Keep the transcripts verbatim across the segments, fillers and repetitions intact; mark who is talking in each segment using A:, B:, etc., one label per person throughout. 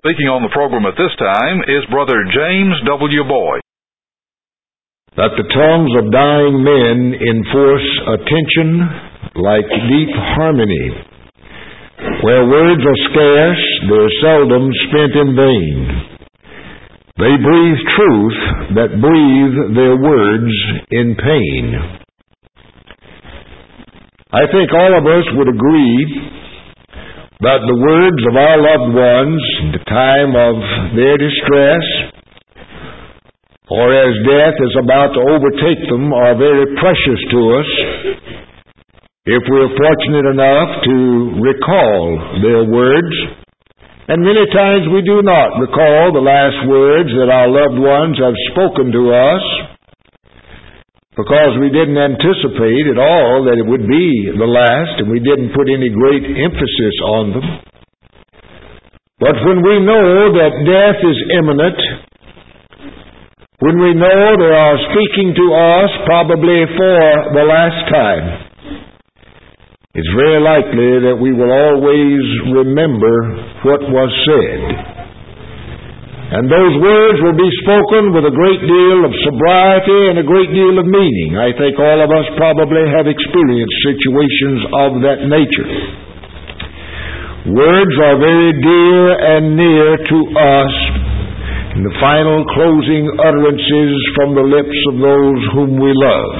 A: Speaking on the program at this time is Brother James W. Boyd.
B: That the tongues of dying men enforce attention like deep harmony. Where words are scarce, they're seldom spent in vain. They breathe truth that breathe their words in pain. I think all of us would agree that the words of our loved ones in the time of their distress, or as death is about to overtake them, are very precious to us if we're fortunate enough to recall their words. And many times we do not recall the last words that our loved ones have spoken to us because we didn't anticipate at all that it would be the last, and we didn't put any great emphasis on them. But when we know that death is imminent, when we know they are speaking to us probably for the last time, it's very likely that we will always remember what was said. And those words will be spoken with a great deal of sobriety and a great deal of meaning. I think all of us probably have experienced situations of that nature. Words are very dear and near to us in the final closing utterances from the lips of those whom we love.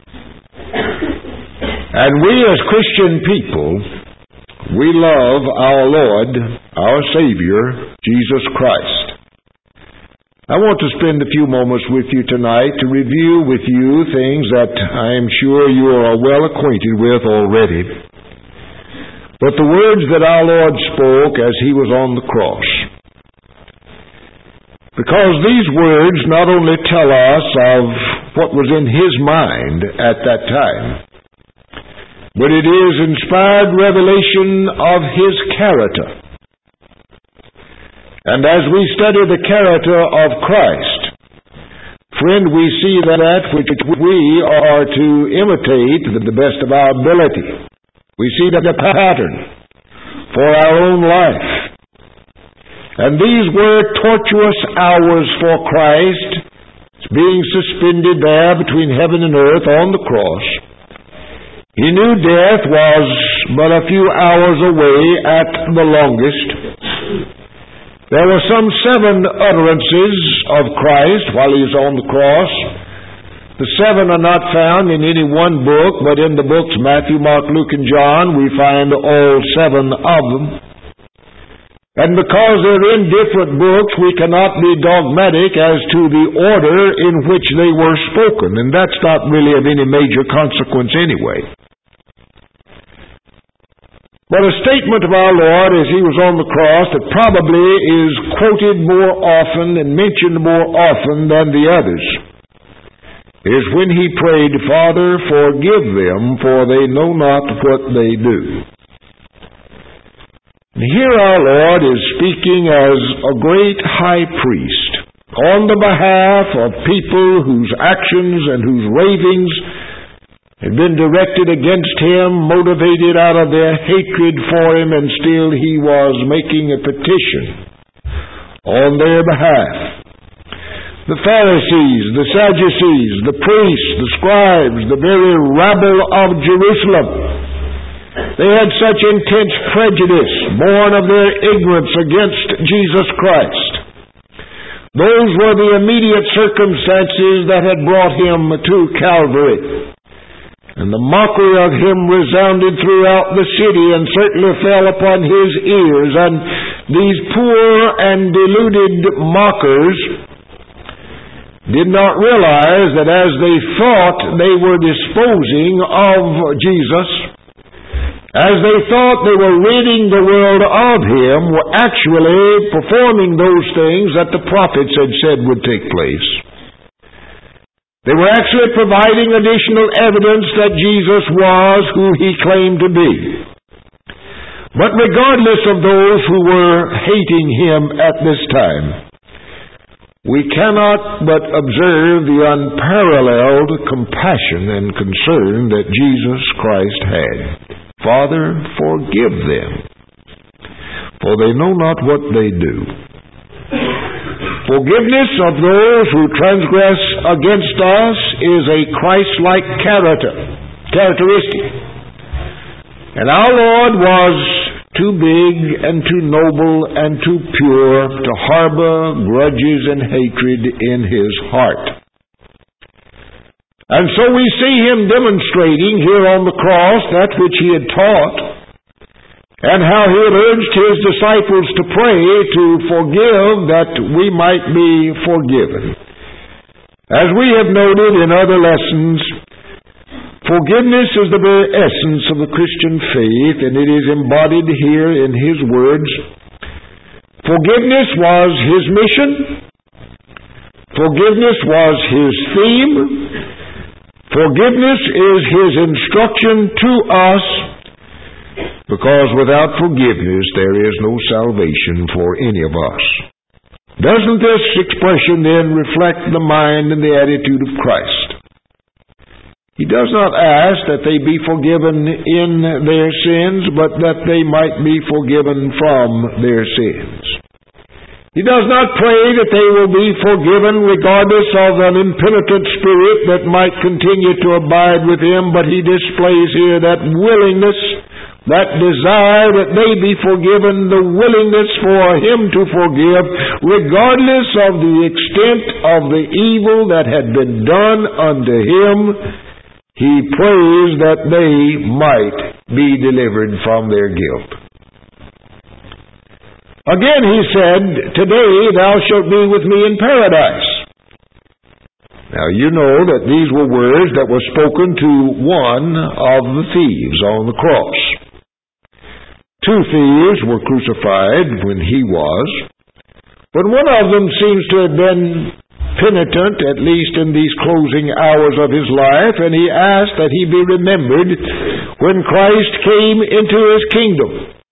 B: And we as Christian people, we love our Lord, our Savior, Jesus Christ. I want to spend a few moments with you tonight to review with you things that I am sure you are well acquainted with already. But the words that our Lord spoke as He was on the cross. Because these words not only tell us of what was in His mind at that time, but it is inspired revelation of His character. And as we study the character of Christ, friend, we see that which we are to imitate to the best of our ability. We see the pattern for our own life. And these were tortuous hours for Christ, being suspended there between heaven and earth on the cross. He knew death was but a few hours away at the longest. There were some seven utterances of Christ while He was on the cross. The seven are not found in any one book, but in the books Matthew, Mark, Luke, and John, we find all seven of them. And because they're in different books, we cannot be dogmatic as to the order in which they were spoken, and that's not really of any major consequence anyway. But a statement of our Lord as He was on the cross that probably is quoted more often and mentioned more often than the others is when He prayed, "Father, forgive them, for they know not what they do." And here our Lord is speaking as a great high priest on the behalf of people whose actions and whose ravings had been directed against Him, motivated out of their hatred for Him, and still He was making a petition on their behalf. The Pharisees, the Sadducees, the priests, the scribes, the very rabble of Jerusalem, they had such intense prejudice, born of their ignorance against Jesus Christ. Those were the immediate circumstances that had brought Him to Calvary. And the mockery of Him resounded throughout the city and certainly fell upon His ears. And these poor and deluded mockers did not realize that as they thought they were disposing of Jesus, as they thought they were ridding the world of Him, were actually performing those things that the prophets had said would take place. They were actually providing additional evidence that Jesus was who He claimed to be. But regardless of those who were hating Him at this time, we cannot but observe the unparalleled compassion and concern that Jesus Christ had. "Father, forgive them, for they know not what they do." Forgiveness of those who transgress against us is a Christ-like character, characteristic. And our Lord was too big and too noble and too pure to harbor grudges and hatred in His heart. And so we see Him demonstrating here on the cross that which He had taught, and how He had urged His disciples to pray to forgive that we might be forgiven. As we have noted in other lessons, forgiveness is the very essence of the Christian faith, and it is embodied here in His words. Forgiveness was His mission. Forgiveness was His theme. Forgiveness is His instruction to us, because without forgiveness there is no salvation for any of us. Doesn't this expression then reflect the mind and the attitude of Christ? He does not ask that they be forgiven in their sins, but that they might be forgiven from their sins. He does not pray that they will be forgiven regardless of an impenitent spirit that might continue to abide with him, but he displays here that willingness, that desire that they be forgiven, the willingness for him to forgive, regardless of the extent of the evil that had been done unto him. He prays that they might be delivered from their guilt. Again he said, "Today thou shalt be with me in paradise." Now you know that these were words that were spoken to one of the thieves on the cross. Two thieves were crucified when he was, but one of them seems to have been penitent, at least in these closing hours of his life, and he asked that he be remembered when Christ came into his kingdom.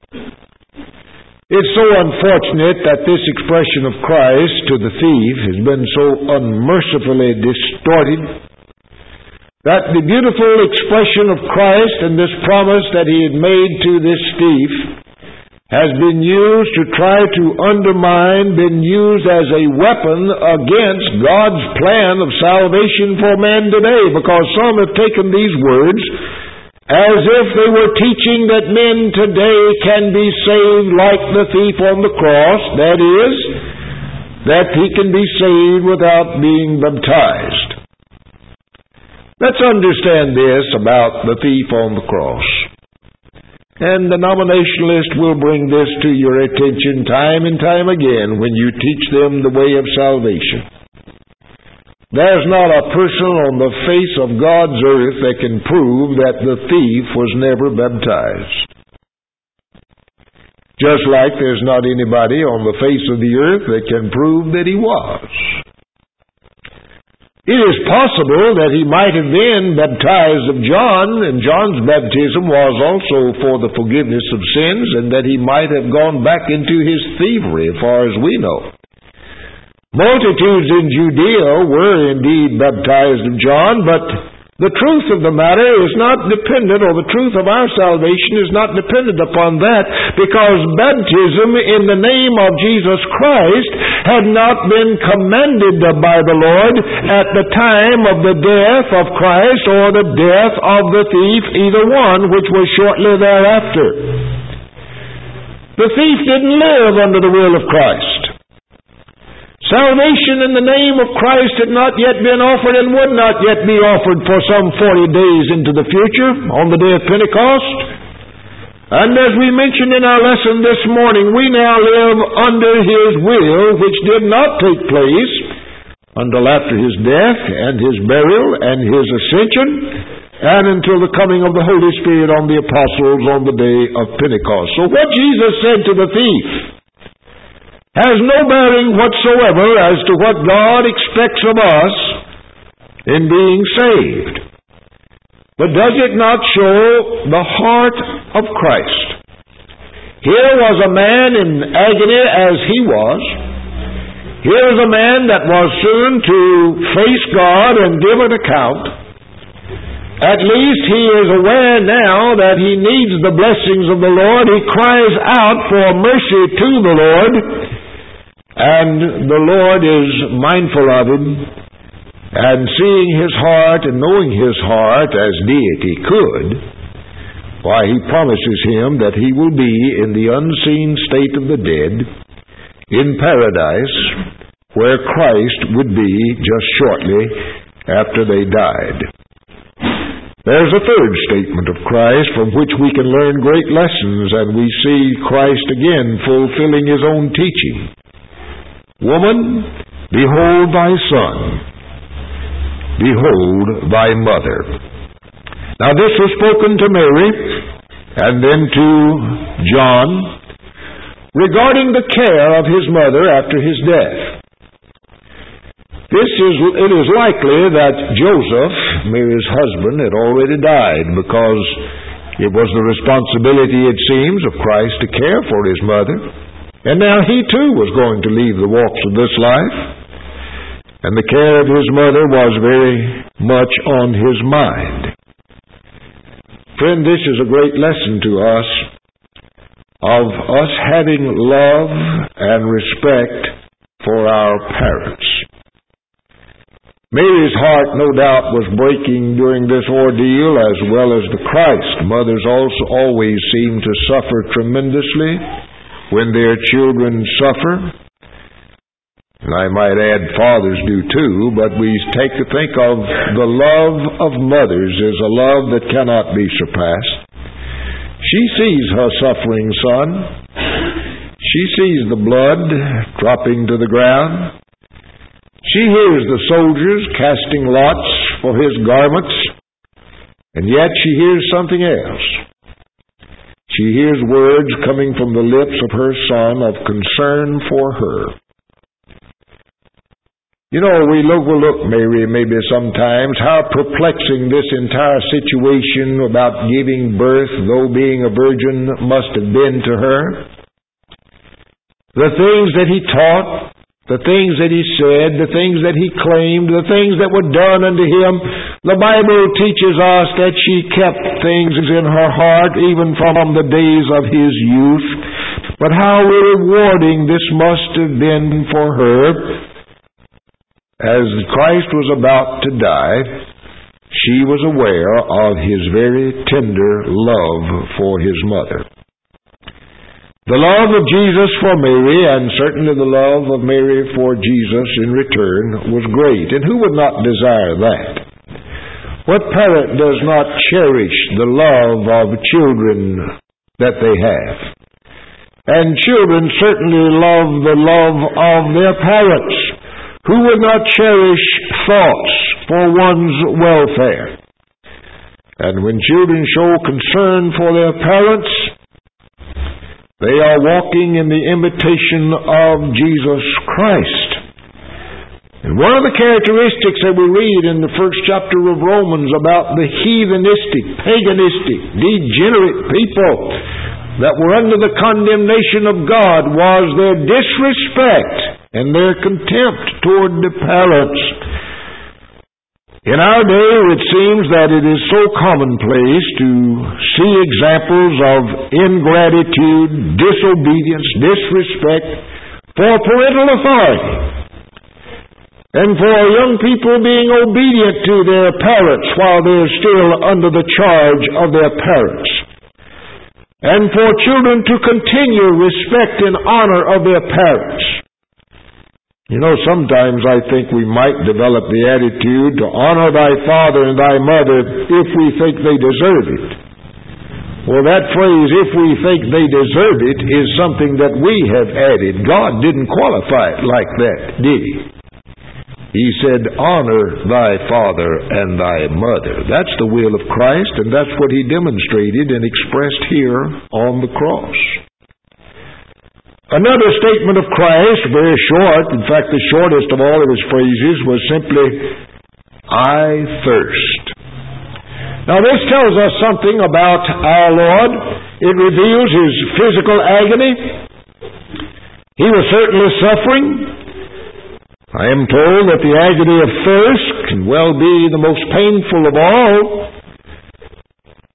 B: It's so unfortunate that this expression of Christ to the thief has been so unmercifully distorted, that the beautiful expression of Christ and this promise that He had made to this thief has been used to try to undermine, been used as a weapon against God's plan of salvation for man today, because some have taken these words as if they were teaching that men today can be saved like the thief on the cross, that is, that he can be saved without being baptized. Let's understand this about the thief on the cross. And the denominationalist will bring this to your attention time and time again when you teach them the way of salvation. There's not a person on the face of God's earth that can prove that the thief was never baptized. Just like there's not anybody on the face of the earth that can prove that he was. It is possible that he might have been baptized of John, and John's baptism was also for the forgiveness of sins, and that he might have gone back into his thievery, as far as we know. Multitudes in Judea were indeed baptized of John, but the truth of the matter is not dependent, or the truth of our salvation is not dependent upon that, because baptism in the name of Jesus Christ had not been commanded by the Lord at the time of the death of Christ or the death of the thief, either one, which was shortly thereafter. The thief didn't live under the will of Christ. Salvation in the name of Christ had not yet been offered and would not yet be offered for some forty days into the future, on the day of Pentecost. And as we mentioned in our lesson this morning, we now live under His will, which did not take place until after His death and His burial and His ascension, and until the coming of the Holy Spirit on the apostles on the day of Pentecost. So what Jesus said to the thief has no bearing whatsoever as to what God expects of us in being saved. But does it not show the heart of Christ? Here was a man in agony as he was. Here is a man that was soon to face God and give an account. At least he is aware now that he needs the blessings of the Lord. He cries out for mercy to the Lord. And the Lord is mindful of him, and seeing his heart and knowing his heart as deity could, why, he promises him that he will be in the unseen state of the dead in paradise, where Christ would be just shortly after they died. There's a third statement of Christ from which we can learn great lessons, and we see Christ again fulfilling his own teaching. Woman, behold thy son. Behold thy mother. Now this was spoken to Mary and then to John regarding the care of his mother after his death. This is, it is likely that Joseph, Mary's husband, had already died, because it was the responsibility, it seems, of Christ to care for his mother. And now he too was going to leave the walks of this life, and the care of his mother was very much on his mind. Friend, this is a great lesson to us of us having love and respect for our parents. Mary's heart, no doubt, was breaking during this ordeal, as well as the Christ. Mothers also always seem to suffer tremendously when their children suffer. And I might add fathers do too, but we take to think of the love of mothers as a love that cannot be surpassed. She sees her suffering son. She sees the blood dropping to the ground. She hears the soldiers casting lots for his garments, and yet she hears something else. She hears words coming from the lips of her son of concern for her. You know, we overlook Mary maybe sometimes, how perplexing this entire situation about giving birth, though being a virgin, must have been to her. The things that he taught, the things that he said, the things that he claimed, the things that were done unto him, the Bible teaches us that she kept things in her heart even from the days of his youth. But how rewarding this must have been for her. As Christ was about to die, she was aware of his very tender love for his mother. The love of Jesus for Mary, and certainly the love of Mary for Jesus in return, was great. And who would not desire that? What parent does not cherish the love of children that they have? And children certainly love the love of their parents. Who would not cherish thoughts for one's welfare? And when children show concern for their parents, they are walking in the imitation of Jesus Christ. And one of the characteristics that we read in the first chapter of Romans about the heathenistic, paganistic, degenerate people that were under the condemnation of God was their disrespect and their contempt toward the parents. In our day, it seems that it is so commonplace to see examples of ingratitude, disobedience, disrespect for parental authority, and for young people being obedient to their parents while they're still under the charge of their parents, and for children to continue respect and honor of their parents. You know, sometimes I think we might develop the attitude to honor thy father and thy mother if we think they deserve it. Well, that phrase, if we think they deserve it, is something that we have added. God didn't qualify it like that, did he? He said, honor thy father and thy mother. That's the will of Christ, and that's what he demonstrated and expressed here on the cross. Another statement of Christ, very short, in fact the shortest of all of his phrases, was simply, I thirst. Now this tells us something about our Lord. It reveals his physical agony. He was certainly suffering. I am told that the agony of thirst can well be the most painful of all.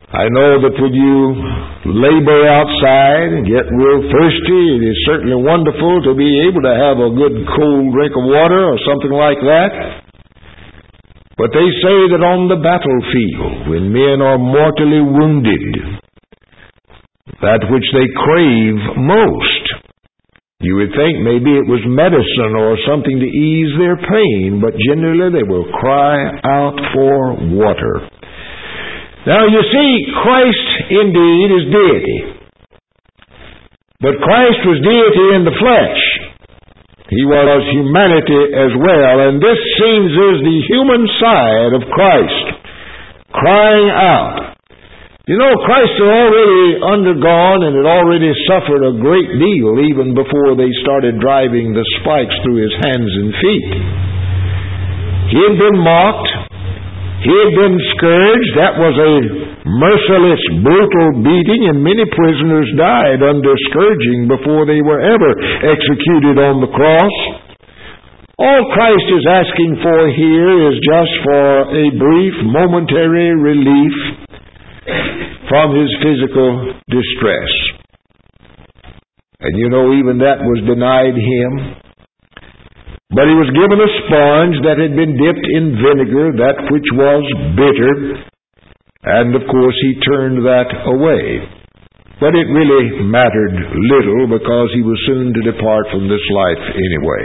B: I know that when you labor outside and get real thirsty, it is certainly wonderful to be able to have a good cold drink of water or something like that. But they say that on the battlefield, when men are mortally wounded, that which they crave most, you would think maybe it was medicine or something to ease their pain, but generally they will cry out for water. Now you see, Christ indeed is deity. But Christ was deity in the flesh. He was humanity as well, and this seems is the human side of Christ, crying out. You know, Christ had already undergone and had already suffered a great deal even before they started driving the spikes through his hands and feet. He had been mocked. He had been scourged. That was a merciless, brutal beating, and many prisoners died under scourging before they were ever executed on the cross. All Christ is asking for here is just for a brief, momentary relief from his physical distress. And you know, even that was denied him. But he was given a sponge that had been dipped in vinegar, that which was bitter, and of course he turned that away. But it really mattered little, because he was soon to depart from this life anyway.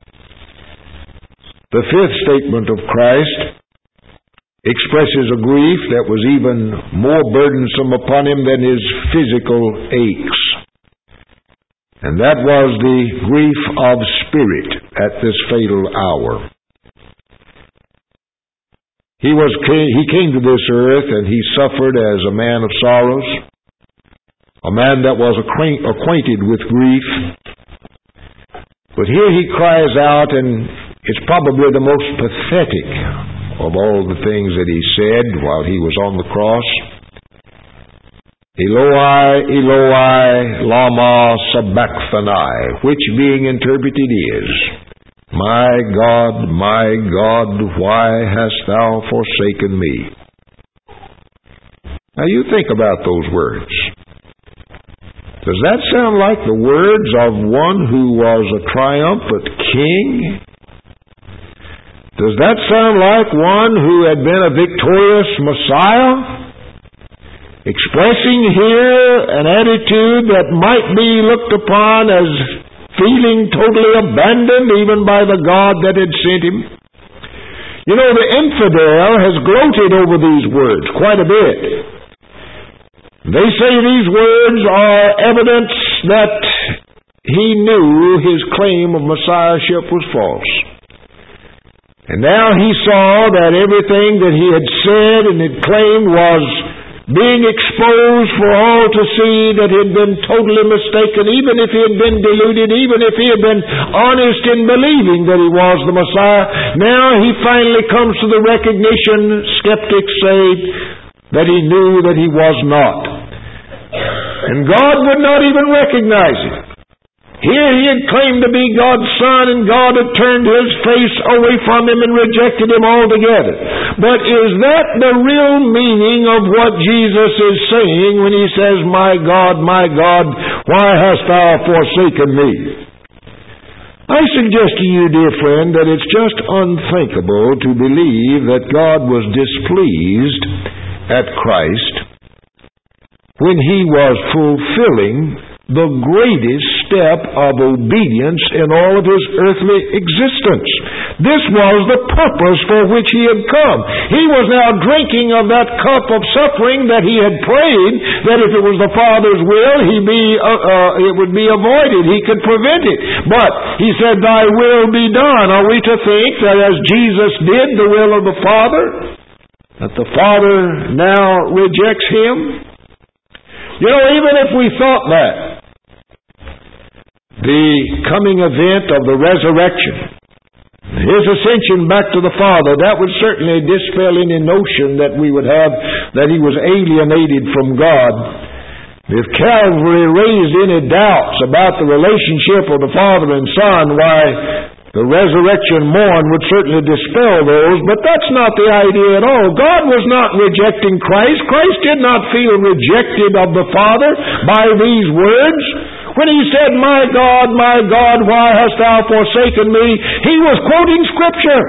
B: The fifth statement of Christ expresses a grief that was even more burdensome upon him than his physical aches. And that was the grief of spirit at this fatal hour. He was he came to this earth and he suffered as a man of sorrows, a man that was acquainted with grief. But here he cries out, and it's probably the most pathetic of all the things that he said while he was on the cross. Eloi, Eloi, lama sabachthani, which being interpreted is, My God, my God, why hast thou forsaken me? Now you think about those words. Does that sound like the words of one who was a triumphant king? Does that sound like one who had been a victorious Messiah? Expressing here an attitude that might be looked upon as feeling totally abandoned even by the God that had sent him. You know, the infidel has gloated over these words quite a bit. They say these words are evidence that he knew his claim of messiahship was false. And now he saw that everything that he had said and had claimed was being exposed for all to see, that he had been totally mistaken, even if he had been deluded, even if he had been honest in believing that he was the Messiah. Now he finally comes to the recognition, skeptics say, that he knew that he was not. And God would not even recognize him. Here he had claimed to be God's Son, and God had turned his face away from him and rejected him altogether. But is that the real meaning of what Jesus is saying when he says, My God, my God, why hast thou forsaken me? I suggest to you, dear friend, that it's just unthinkable to believe that God was displeased at Christ when he was fulfilling the greatest step of obedience in all of his earthly existence. This was the purpose for which he had come. He was now drinking of that cup of suffering that he had prayed, that if it was the Father's will, he be, uh, uh, it would be avoided. He could prevent it. But he said, Thy will be done. Are we to think that as Jesus did the will of the Father, that the Father now rejects him? You know, even if we thought that, the coming event of the resurrection, his ascension back to the Father, that would certainly dispel any notion that we would have that he was alienated from God. If Calvary raised any doubts about the relationship of the Father and Son, why, The resurrection morn would certainly dispel those, but that's not the idea at all. God was not rejecting Christ. Christ did not feel rejected of the Father by these words. When he said, "My God, my God, why hast thou forsaken me?" he was quoting Scripture.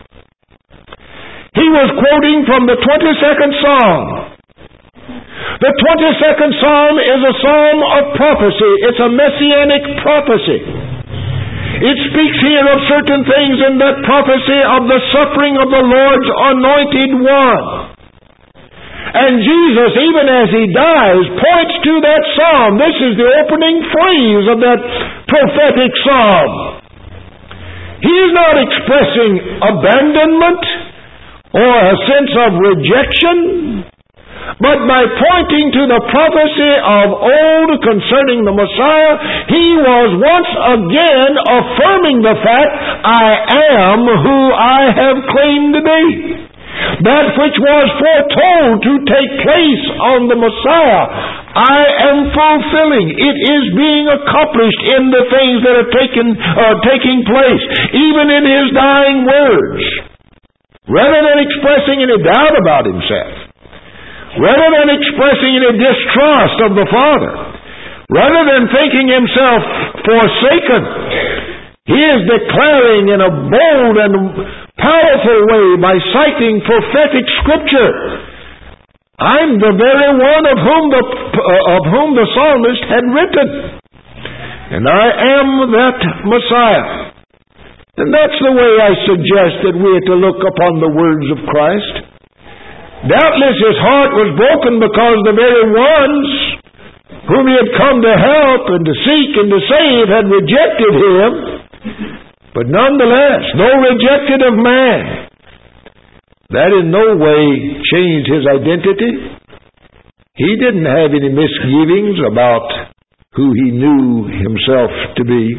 B: He was quoting from the twenty-second Psalm. The twenty-second Psalm is a psalm of prophecy. It's a messianic prophecy. It speaks here of certain things in that prophecy of the suffering of the Lord's anointed one. And Jesus, even as he dies, points to that psalm. This is the opening phrase of that prophetic psalm. He is not expressing abandonment or a sense of rejection, but by pointing to the prophecy of old concerning the Messiah, he was once again affirming the fact, "I am who I have claimed to be." That which was foretold to take place on the Messiah, I am fulfilling. It is being accomplished in the things that are taken, uh, taking place, even in his dying words. Rather than expressing any doubt about himself, rather than expressing any distrust of the Father, rather than thinking himself forsaken, he is declaring in a bold and powerful way by citing prophetic Scripture, "I'm the very one of whom the uh, of whom the psalmist had written, and I am that Messiah." And that's the way I suggest that we are to look upon the words of Christ. Doubtless his heart was broken because the very ones whom he had come to help and to seek and to save had rejected him. But nonetheless, though rejected of man, that in no way changed his identity. He didn't have any misgivings about who he knew himself to be.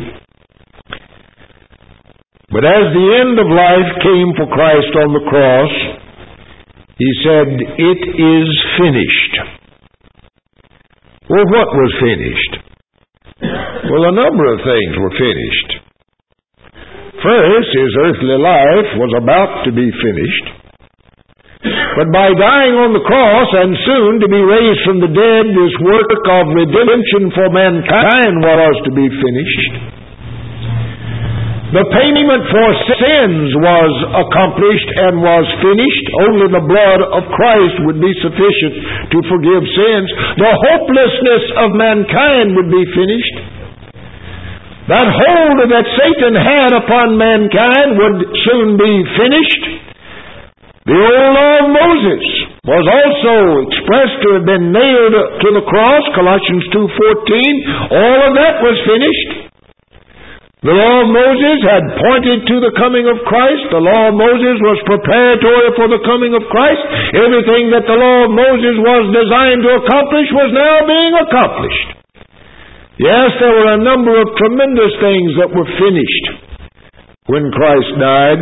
B: But as the end of life came for Christ on the cross, he said, "It is finished." Well, what was finished? Well, a number of things were finished. First, his earthly life was about to be finished. But by dying on the cross and soon to be raised from the dead, this work of redemption for mankind was to be finished. The payment for sins was accomplished and was finished. Only the blood of Christ would be sufficient to forgive sins. The hopelessness of mankind would be finished. That hold that Satan had upon mankind would soon be finished. The old law of Moses was also expressed to have been nailed to the cross, Colossians two fourteen. All of that was finished. The law of Moses had pointed to the coming of Christ. The law of Moses was preparatory for the coming of Christ. Everything that the law of Moses was designed to accomplish was now being accomplished. Yes, there were a number of tremendous things that were finished when Christ died.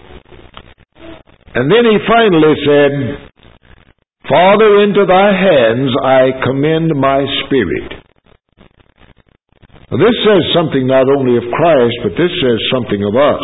B: And then he finally said, "Father, into thy hands I commend my spirit." Now, this says something not only of Christ, but this says something of us.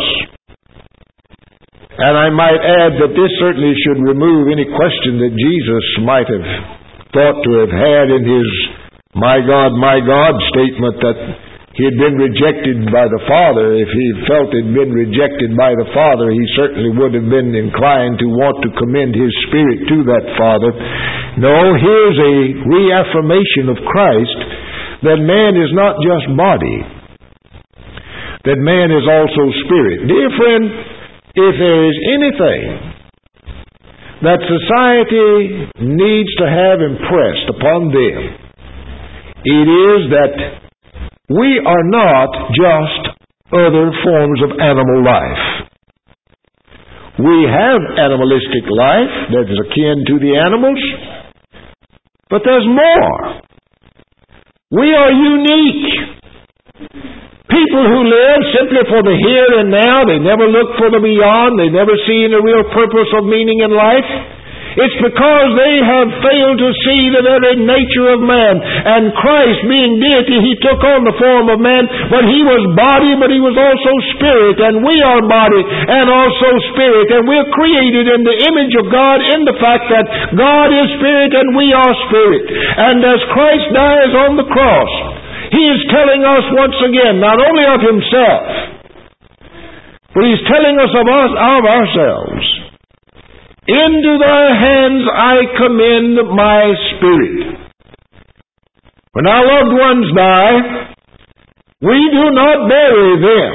B: And I might add that this certainly should remove any question that Jesus might have thought to have had in his "My God, my God" statement that he had been rejected by the Father. If he felt he had been rejected by the Father, he certainly would have been inclined to want to commend his spirit to that Father. No, here's a reaffirmation of Christ that man is not just body, that man is also spirit. Dear friend, if there is anything that society needs to have impressed upon them, it is that we are not just other forms of animal life. We have animalistic life that is akin to the animals, but there's more. We are unique. People who live simply for the here and now, they never look for the beyond, they never see any real purpose of meaning in life. It's because they have failed to see the very nature of man. And Christ, being deity, He took on the form of man, but He was body, but He was also spirit. And we are body and also spirit. And we're created in the image of God in the fact that God is spirit and we are spirit. And as Christ dies on the cross, He is telling us once again, not only of Himself, but He's telling us of us, of ourselves. Into Thy hands I commend my spirit. When our loved ones die, we do not bury them.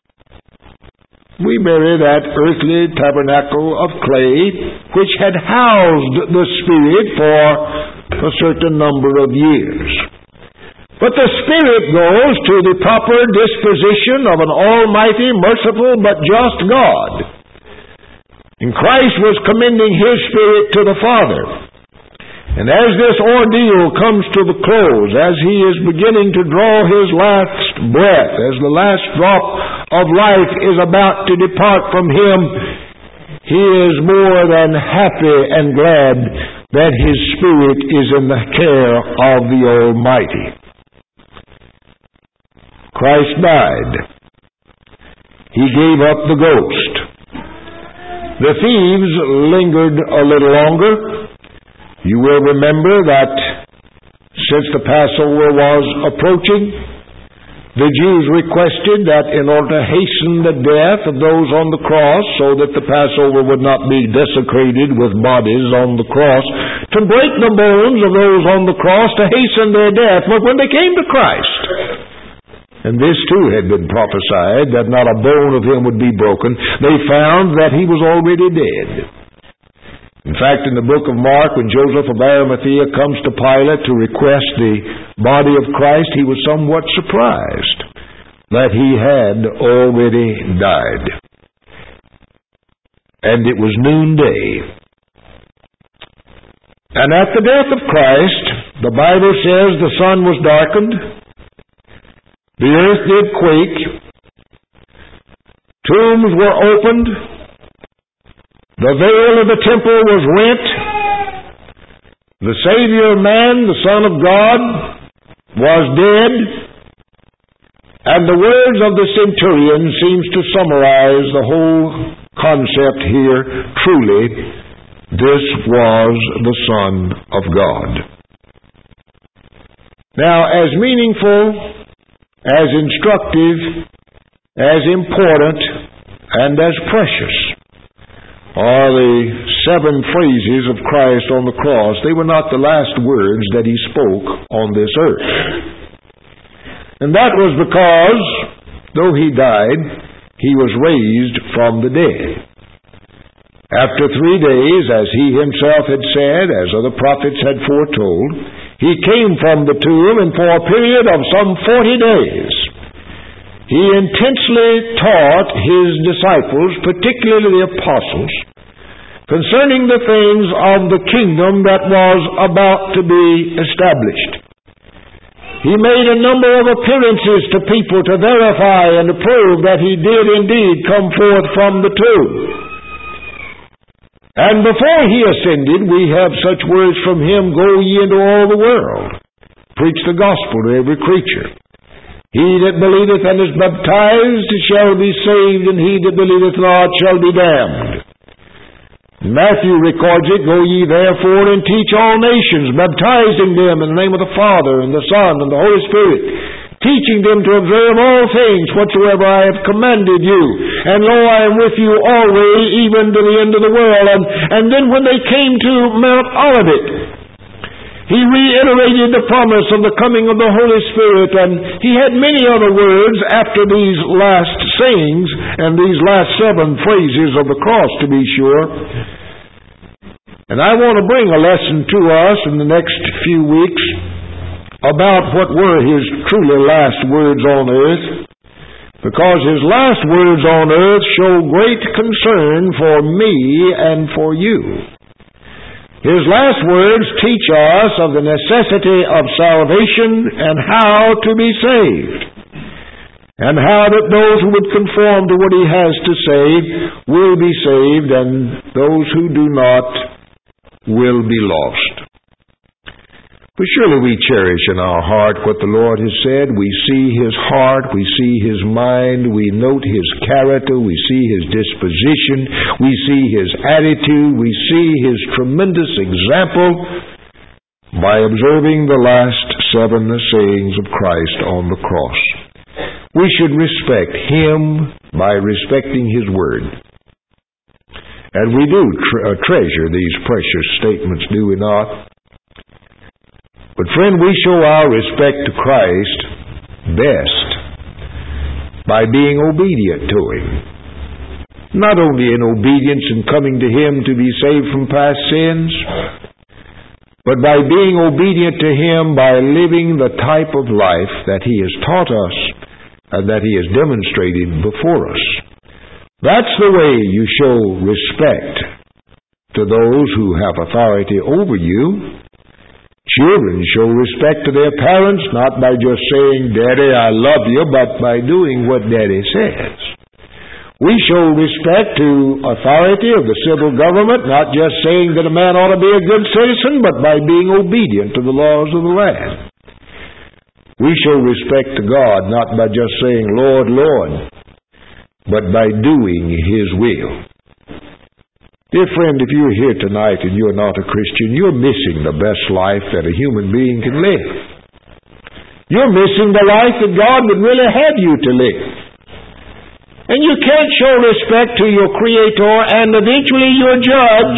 B: We bury that earthly tabernacle of clay which had housed the spirit for a certain number of years. But the spirit goes to the proper disposition of an almighty, merciful, but just God. And Christ was commending His spirit to the Father. And as this ordeal comes to the close, as He is beginning to draw His last breath, as the last drop of life is about to depart from Him, He is more than happy and glad that His spirit is in the care of the Almighty. Christ died. He gave up the ghost. The thieves lingered a little longer. You will remember that since the Passover was approaching, the Jews requested that in order to hasten the death of those on the cross, so that the Passover would not be desecrated with bodies on the cross, to break the bones of those on the cross to hasten their death. But when they came to Christ, and this too had been prophesied, that not a bone of Him would be broken, they found that He was already dead. In fact, in the book of Mark, when Joseph of Arimathea comes to Pilate to request the body of Christ, he was somewhat surprised that He had already died. And it was noonday. And at the death of Christ, the Bible says the sun was darkened, the earth did quake, tombs were opened, the veil of the temple was rent, the Savior man, the Son of God, was dead, and the words of the centurion seems to summarize the whole concept here. Truly, this was the Son of God. Now, as meaningful, as instructive, as important, and as precious are the seven phrases of Christ on the cross. They were not the last words that He spoke on this earth. And that was because, though He died, He was raised from the dead. After three days, as He Himself had said, as other prophets had foretold, He came from the tomb, and for a period of some forty days, He intensely taught His disciples, particularly the apostles, concerning the things of the kingdom that was about to be established. He made a number of appearances to people to verify and to prove that He did indeed come forth from the tomb. And before He ascended, we have such words from Him, "Go ye into all the world, preach the gospel to every creature. He that believeth and is baptized shall be saved, and he that believeth not shall be damned." Matthew records it, "Go ye therefore and teach all nations, baptizing them in the name of the Father and the Son and the Holy Spirit, teaching them to observe all things whatsoever I have commanded you. And lo, I am with you always, even to the end of the world." And, and then when they came to Mount Olivet, He reiterated the promise of the coming of the Holy Spirit, and He had many other words after these last sayings and these last seven phrases of the cross, to be sure. And I want to bring a lesson to us in the next few weeks about what were His truly last words on earth, because His last words on earth show great concern for me and for you. His last words teach us of the necessity of salvation and how to be saved, and how that those who would conform to what He has to say will be saved, and those who do not will be lost. But surely we cherish in our heart what the Lord has said. We see His heart, we see His mind, we note His character, we see His disposition, we see His attitude, we see His tremendous example by observing the last seven sayings of Christ on the cross. We should respect Him by respecting His Word. And we do tre- uh, treasure these precious statements, do we not? But friend, we show our respect to Christ best by being obedient to Him. Not only in obedience in coming to Him to be saved from past sins, but by being obedient to Him by living the type of life that He has taught us and that He has demonstrated before us. That's the way you show respect to those who have authority over you. Children show respect to their parents not by just saying, "Daddy, I love you," but by doing what Daddy says. We show respect to authority of the civil government, not just saying that a man ought to be a good citizen, but by being obedient to the laws of the land. We show respect to God not by just saying, "Lord, Lord," but by doing His will. Dear friend, if you're here tonight and you're not a Christian, you're missing the best life that a human being can live. You're missing the life that God would really have you to live. And you can't show respect to your Creator and eventually your Judge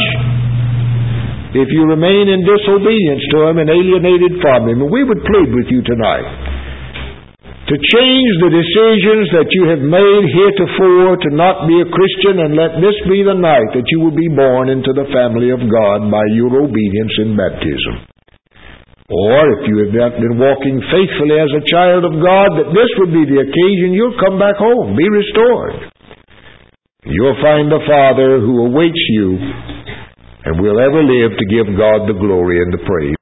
B: if you remain in disobedience to Him and alienated from Him. And we would plead with you tonight to change the decisions that you have made heretofore to not be a Christian, and let this be the night that you will be born into the family of God by your obedience in baptism. Or if you have not been walking faithfully as a child of God, that this would be the occasion you'll come back home, be restored. You'll find the Father who awaits you and will ever live to give God the glory and the praise.